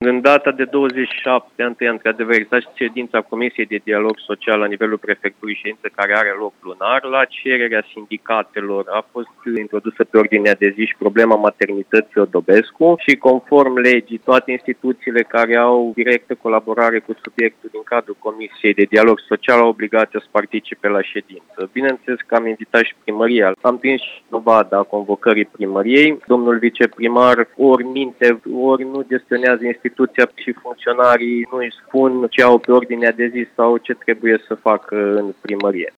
În data de 27 ianuarie, într-adevăr, exact ședința Comisiei de Dialog Social la nivelul prefecturii, ședință care are loc lunar, la cererea sindicatelor a fost introdusă pe ordinea de zi și problema maternității Odobescu și conform legii, toate instituțiile care au directă colaborare cu subiectul din cadrul Comisiei de Dialog Social au obligația să participe la ședință. Bineînțeles că am invitat și primăria. Am prins și dovada convocării primăriei. Domnul viceprimar ori minte, ori nu gestionează instituția și funcționarii nu îi spun ce au pe ordinea de zi sau ce trebuie să facă în primărie.